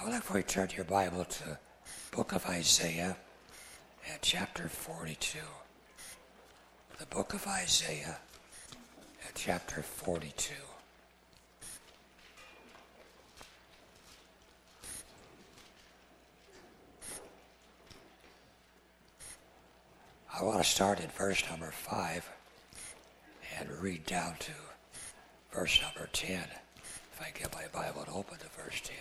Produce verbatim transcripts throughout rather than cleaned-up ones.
I'd like for you to turn your Bible to the book of Isaiah at chapter forty-two. The book of Isaiah at chapter forty-two. I want to start at verse number five and read down to verse number ten. If I get my Bible to open to verse ten.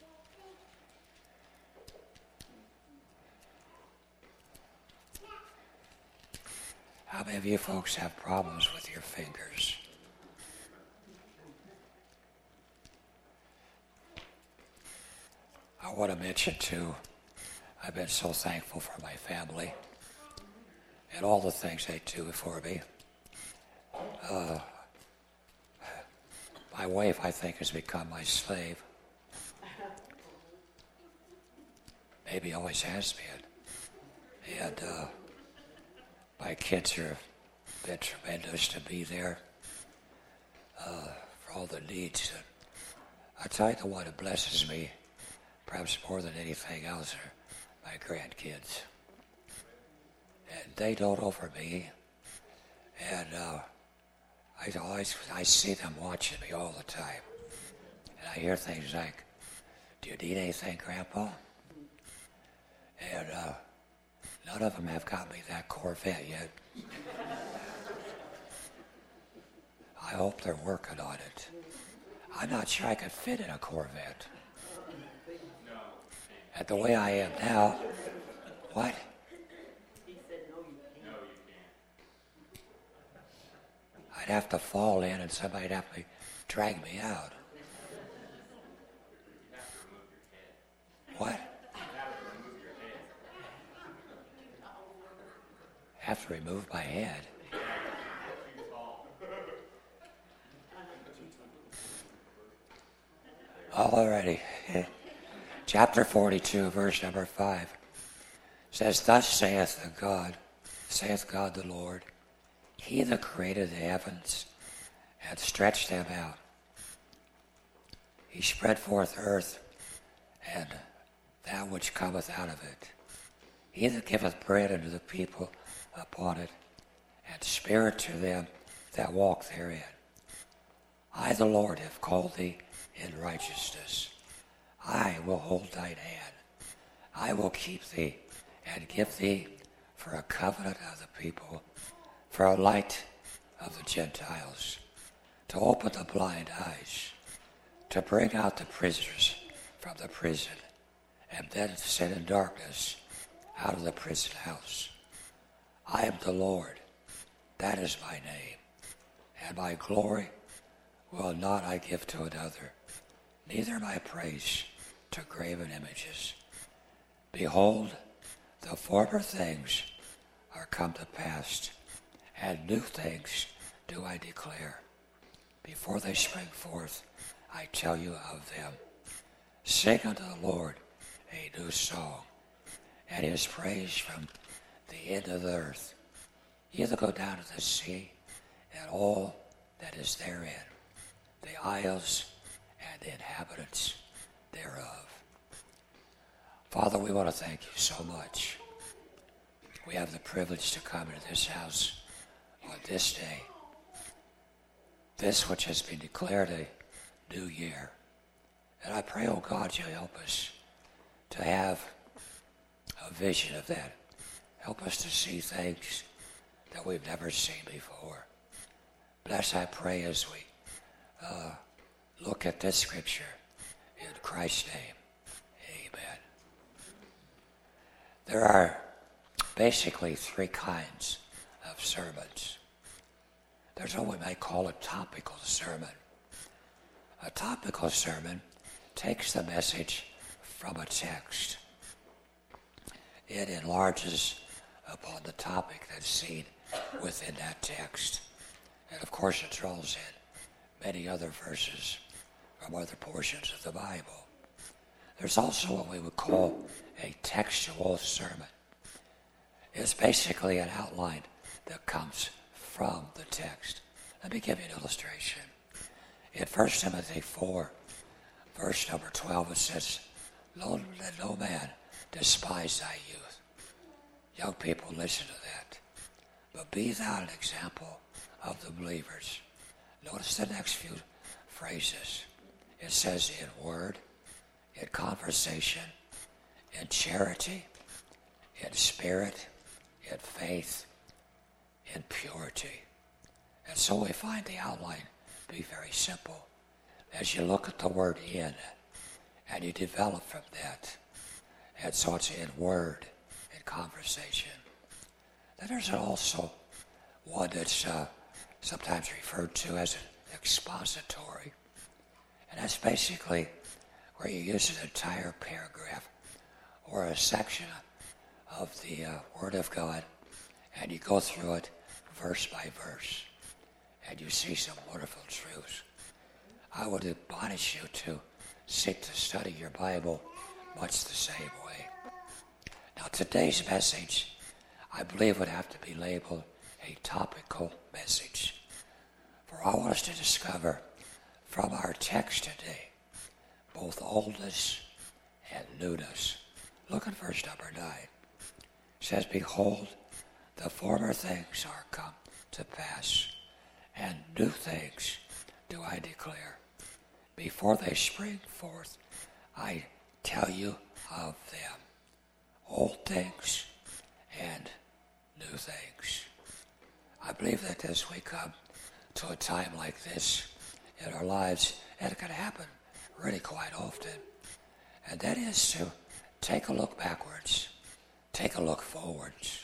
How many of you folks have problems with your fingers? I want to mention too, I've been so thankful for my family and all the things they do for me. Uh, my wife, I think, has become my slave. Maybe always has been. And uh, my kids are been tremendous to be there uh, for all the needs. And I tell you, the one that blesses me, perhaps more than anything else, are my grandkids. And they dote over me, and uh, I always I see them watching me all the time, and I hear things like, "Do you need anything, Grandpa?" And uh, none of them have got me that Corvette yet. I hope they're working on it. I'm not sure I could fit in a Corvette. And the way I am now, what? I'd have to fall in and somebody'd have to drag me out. What? Have to remove my head. Alrighty. Chapter forty-two, verse number five says, "Thus saith the God, saith God the Lord, He that created the heavens and stretched them out. He spread forth earth and that which cometh out of it. He that giveth bread unto the people upon it, and spirit to them that walk therein. I, the Lord, have called thee in righteousness. I will hold thine hand. I will keep thee and give thee for a covenant of the people, for a light of the Gentiles, to open the blind eyes, to bring out the prisoners from the prison, and then to send in darkness out of the prison house. I am the Lord, that is my name, and my glory will not I give to another, neither my praise to graven images. Behold, the former things are come to pass, and new things do I declare. Before they spring forth, I tell you of them. Sing unto the Lord a new song, and his praise from the end of the earth. Ye that go down to the sea, and all that is therein, the isles and the inhabitants thereof." Father, we want to thank you so much. We have the privilege to come into this house on this day, this which has been declared a new year. And I pray, oh God, you'll help us to have a vision of that. Help us to see things that we've never seen before. Bless, I pray, as we uh, look at this scripture in Christ's name. Amen. There are basically three kinds of sermons. There's what we might call a topical sermon. A topical sermon takes the message from a text. It enlarges upon the topic that's seen within that text. And of course it draws in many other verses from other portions of the Bible. There's also what we would call a textual sermon. It's basically an outline that comes from the text. Let me give you an illustration. In First Timothy four, verse number twelve, it says, Lord, let no man despise thy youth. Young people, listen to that. But be thou an example of the believers. Notice the next few phrases. It says in word, in conversation, in charity, in spirit, in faith, in purity. And so we find the outline be very simple. As you look at the word in, and you develop from that, and so it's in word, in conversation. Then there's also one that's uh, sometimes referred to as an expository. And that's basically where you use an entire paragraph or a section of the uh, Word of God, and you go through it verse by verse, and you see some wonderful truths. I would admonish you to seek to study your Bible much the same way. Now, today's message, I believe, would have to be labeled a topical message. For I want us to discover from our text today both oldness and newness. Look at verse number nine. It says, behold, the former things are come to pass, and new things do I declare. Before they spring forth, I tell you of them. Old things and new things. I believe that as we come to a time like this in our lives, and it can happen really quite often, and that is to take a look backwards, take a look forwards,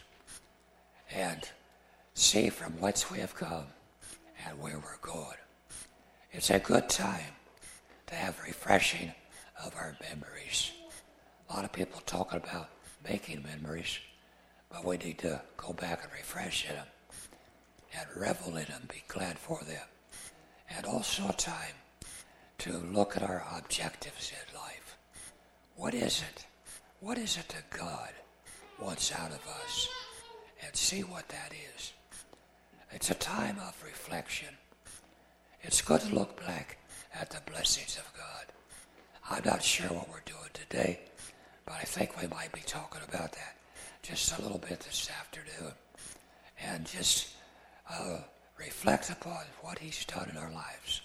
and see from whence we have come and where we're going. It's a good time to have refreshing of our memories. A lot of people talking about making memories, but we need to go back and refresh in them and revel in them, be glad for them. And also a time to look at our objectives in life. What is it? What is it that God wants out of us? And see what that is. It's a time of reflection. It's good to look back at the blessings of God. I'm not sure what we're doing today, but I think we might be talking about that just a little bit this afternoon. And just uh, reflect upon what he's done in our lives.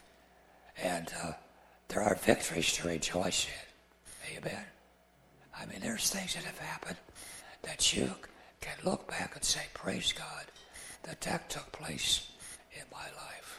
And uh, there are victories to rejoice in. Amen. I mean, there's things that have happened that you can look back and say, praise God, that that took place in my life.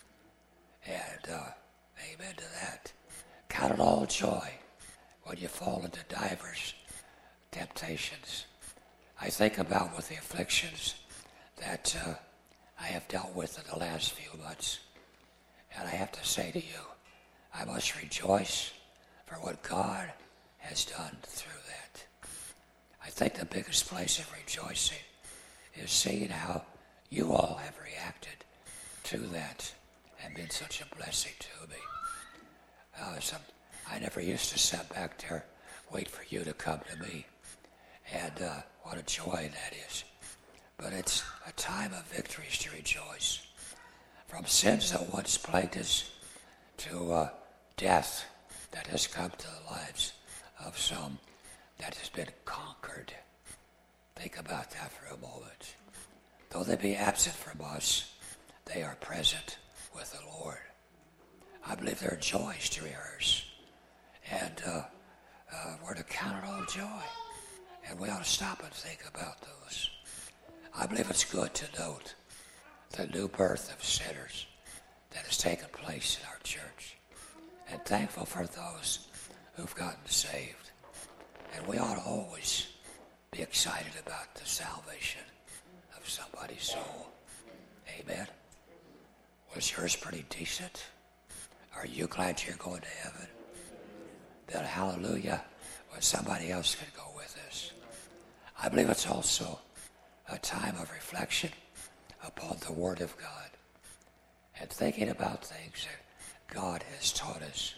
And uh, amen to that. Count it all joy when you fall into divers temptations. I think about with the afflictions that uh, I have dealt with in the last few months. And I have to say to you, I must rejoice for what God has done through that. I think the biggest place of rejoicing is seeing how you all have reacted to that and been such a blessing to me. Uh, some, I never used to sit back there, wait for you to come to me. And uh, what a joy that is. But it's a time of victories to rejoice. From sins that once plagued us to uh, death that has come to the lives of some that has been conquered. Think about that for a moment. Though they be absent from us, they are present with the Lord. I believe there are joys to rehearse. And uh, uh, we're to count it all joy. And we ought to stop and think about those. I believe it's good to note the new birth of sinners that has taken place in our church. And thankful for those who've gotten saved. And we ought to always be excited about the salvation of somebody's soul. Amen. Was yours pretty decent? Are you glad you're going to heaven? Then hallelujah, when somebody else can go with us. I believe it's also a time of reflection upon the Word of God and thinking about things that God has taught us.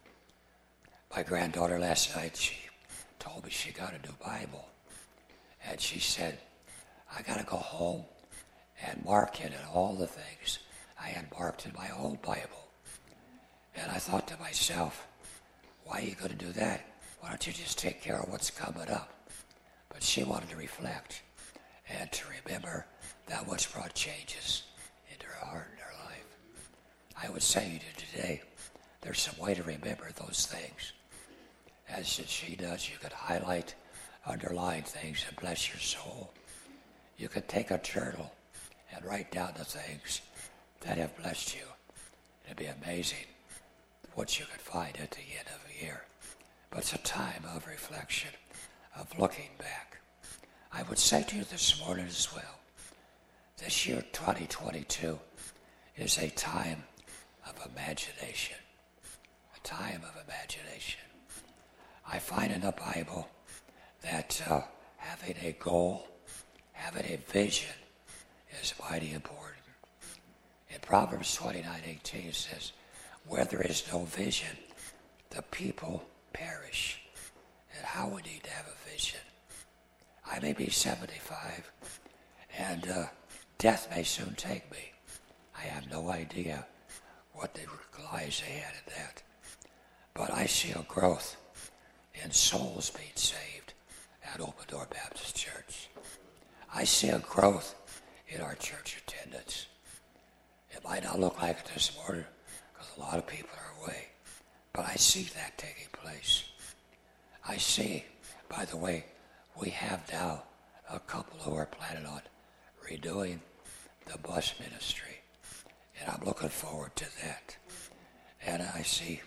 My granddaughter last night, she told me she got a new Bible. And she said, I got to go home and mark in it all the things I had marked in my old Bible. And I thought to myself, why are you going to do that? why don't you just take care of what's coming up? But she wanted to reflect and to remember that which brought changes into her heart and her life. I would say to you today, there's some way to remember those things. As she does, you could highlight, underline things and bless your soul. You could take a journal and write down the things that have blessed you. It'd be amazing what you could find at the end of the year. But it's a time of reflection, of looking back. I would say to you this morning as well, this year twenty twenty-two is a time of imagination. A time of imagination. I find in the Bible that uh, having a goal, having a vision is mighty important. In Proverbs twenty-nine eighteen it says, where there is no vision, the people perish. And how we need to have a vision. I may be seventy-five, and uh, death may soon take me. I have no idea what lies ahead of that. But I see a growth in souls being saved at Open Door Baptist Church. I see a growth in our church attendance. It might not look like it this morning because a lot of people are away, but I see that taking place. I see, by the way, we have now a couple who are planning on redoing the bus ministry, and I'm looking forward to that. And I see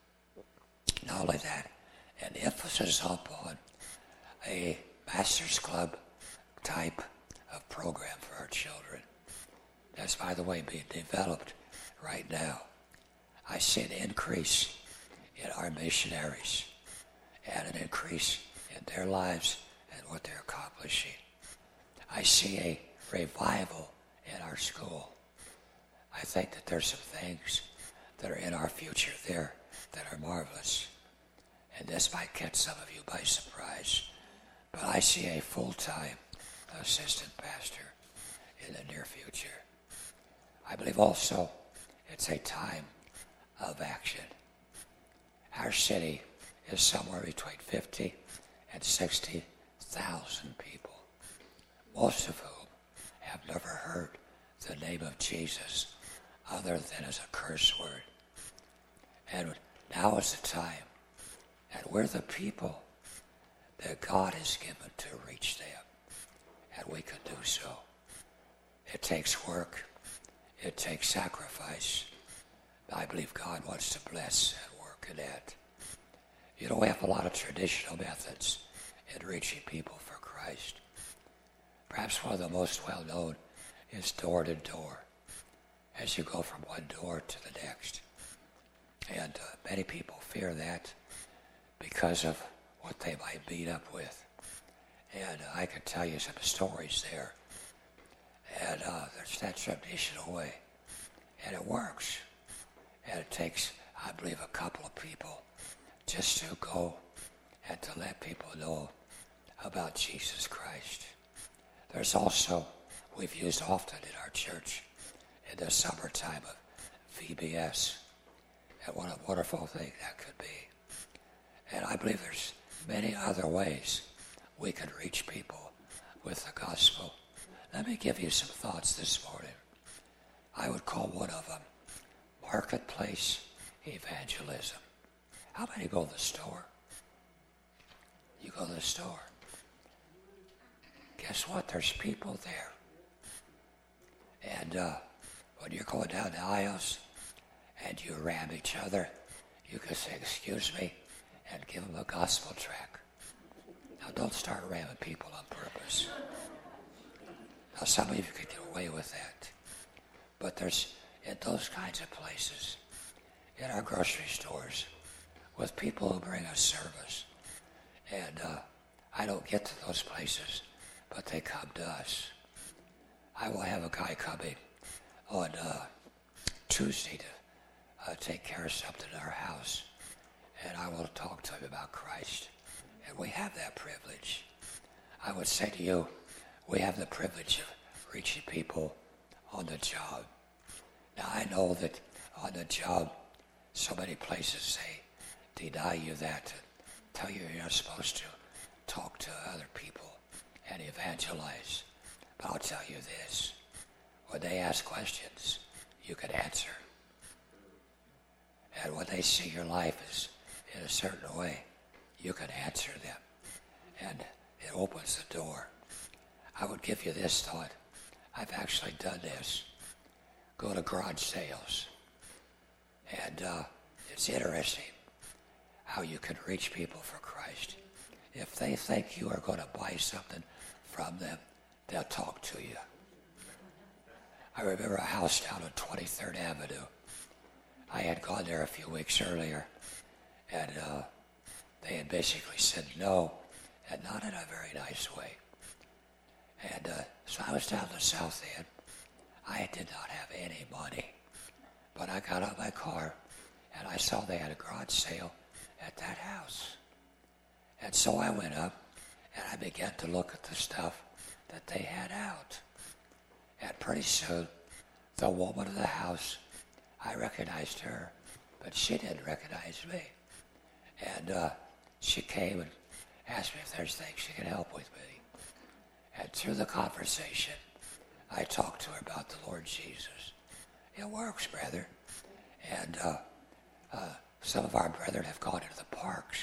not only that, an emphasis upon a Master's Club type of program for our children. That's, by the way, being developed right now. I see an increase in our missionaries and an increase in their lives and what they're accomplishing. I see a revival in our school. I think that there's some things that are in our future there that are marvelous. And this might catch some of you by surprise. But I see a full-time assistant pastor in the near future. I believe also it's a time of action. Our city is somewhere between fifty and sixty thousand people, most of whom have never heard the name of Jesus other than as a curse word. And now is the time, and we're the people that God has given to reach them, and we can do so. It takes work. It takes sacrifice. I believe God wants to bless and work in that. You know, we have a lot of traditional methods in reaching people for Christ. Perhaps one of the most well-known is door-to-door, as you go from one door to the next. And uh, many people fear that because of what they might meet up with. And uh, I could tell you some stories there. And uh, there's that traditional way. And it works. And it takes, I believe, a couple of people just to go and to let people know about Jesus Christ. There's also, we've used often in our church in the summertime of V B S. And what a wonderful thing that could be. And I believe there's many other ways we can reach people with the gospel. Let me give you some thoughts this morning. I would call one of them marketplace evangelism. How many go to the store? You go to the store. Guess what? There's people there. And uh, when you're going down the aisles and you ram each other, you can say, excuse me, and give them a gospel tract. Now, don't start ramming people on purpose. Now, some of you could get away with that. But there's, in those kinds of places, in our grocery stores, with people who bring us service. And uh, I don't get to those places, but they come to us. I will have a guy coming on uh, Tuesday to uh, take care of something in our house. And I will talk to him about Christ. And we have that privilege. I would say to you, we have the privilege of reaching people on the job. Now, I know that on the job, so many places say, deny you that. tell you you're not supposed to talk to other people and evangelize. But I'll tell you this. When they ask questions, you can answer. And when they see your life is in a certain way, you can answer them. And it opens the door. I would give you this thought. I've actually done this. Go to garage sales. And uh, it's interesting how you can reach people for Christ. If they think you are going to buy something from them, they'll talk to you. I remember a house down on twenty-third Avenue. I had gone there a few weeks earlier, and uh, they had basically said no, and not in a very nice way. And uh, so I was down the South End. I did not have any money, but I got out of my car, and I saw they had a garage sale at that house. And so I went up, and I began to look at the stuff that they had out. And pretty soon, the woman of the house, I recognized her, but she didn't recognize me. And uh, she came and asked me if there's things she could help with me. And through the conversation, I talked to her about the Lord Jesus. It works, brother. And uh, uh, some of our brethren have gone into the parks.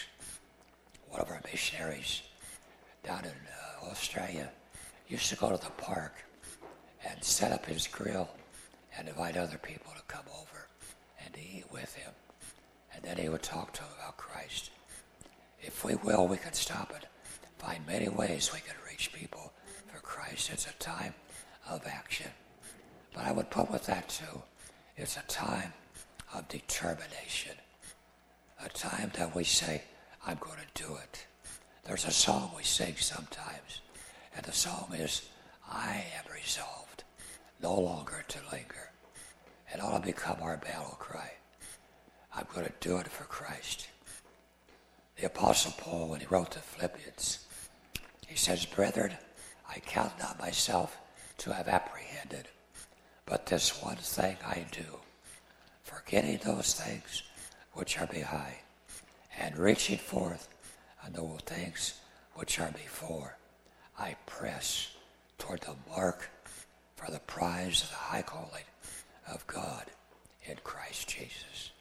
One of our missionaries down in uh, Australia used to go to the park and set up his grill and invite other people to come over and to eat with him. And then he would talk to them about Christ. If we will, we can stop and find many ways we can reach people for Christ. It's a time of action. But I would put with that too, it's a time of determination. A time that we say, I'm going to do it. There's a song we sing sometimes, and the song is, I am resolved no longer to linger. It ought to become our battle cry. I'm going to do it for Christ. The Apostle Paul, when he wrote to Philippians, he says, Brethren, I count not myself to have apprehended, but this one thing I do, forgetting those things which are behind, and reaching forth on the things which are before, I press toward the mark for the prize of the high calling of God in Christ Jesus.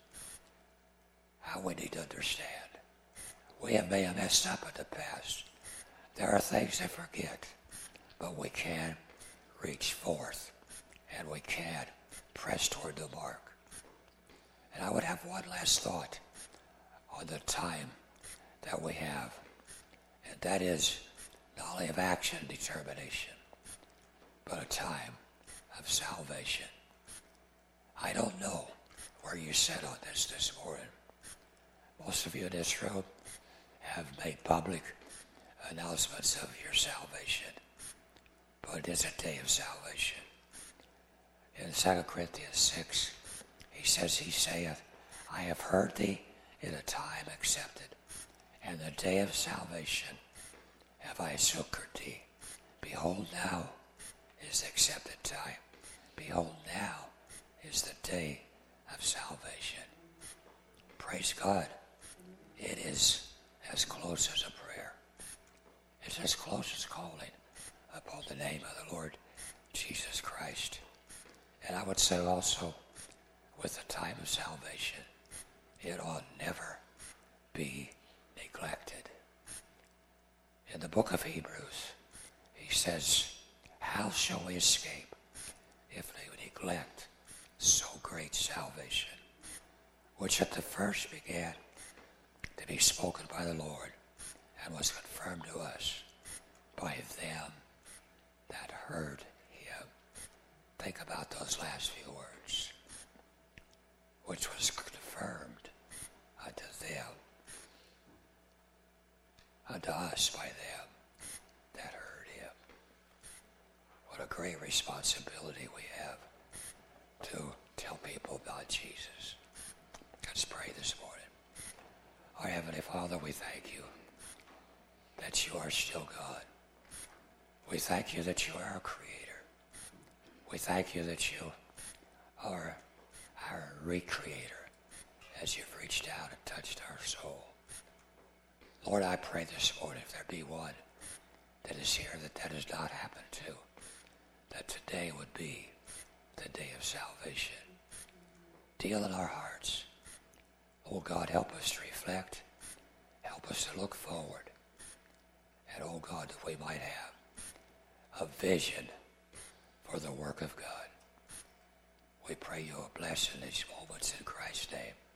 How we need to understand. We have may have messed up in the past. There are things to forget, but we can reach forth and we can press toward the mark. And I would have one last thought on the time that we have, and that is not only of action and determination, but a time of salvation. I don't know where you sit on this this morning. Most of you in this room have made public announcements of your salvation, but it is a day of salvation. In Second Corinthians six, he says, he saith, I have heard thee in a time accepted, and the day of salvation have I succored thee. Behold, now is the accepted time. Behold, now is the day of salvation. Praise God. It is as close as a prayer. It's as close as calling upon the name of the Lord Jesus Christ. And I would say also, with the time of salvation, it ought never be neglected. In the book of Hebrews, he says, how shall we escape if we neglect so great salvation, which at the first began to be spoken by the Lord and was confirmed to us by them that heard him. Think about those last few words. Which was confirmed unto them, unto us by them that heard him. What a great responsibility we have to tell people about Jesus. Let's pray this morning. Our Heavenly Father, we thank you that you are still God. We thank you that you are our Creator. We thank you that you are our Recreator as you've reached out and touched our soul. Lord, I pray this morning, if there be one that is here that that has not happened to, that today would be the day of salvation. Deal in our hearts. Oh God, help us to reflect. Help us to look forward. And oh God, that we might have a vision for the work of God. We pray you a blessing in these moments in Christ's name.